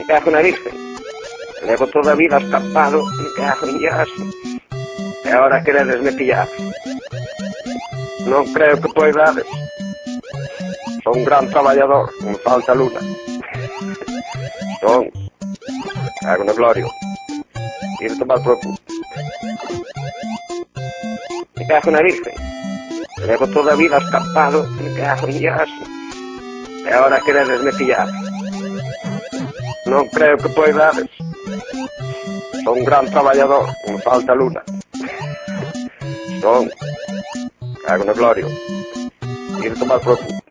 Me cago na virgen. Levo toda a vida escapado, me cago en Dios. E agora queredesme pillar. Non creo que poidades. Son un gran traballador, me falta luna. Son, cago na gloria. Ir tomar por culo. Me cago na virgen. Levo toda a vida escapado, me cago en Dios. E agora queredesme pillar. Non creo que poidades. Son un gran traballador, me falta luna. Son, cago na gloria. Ir tomar por culo.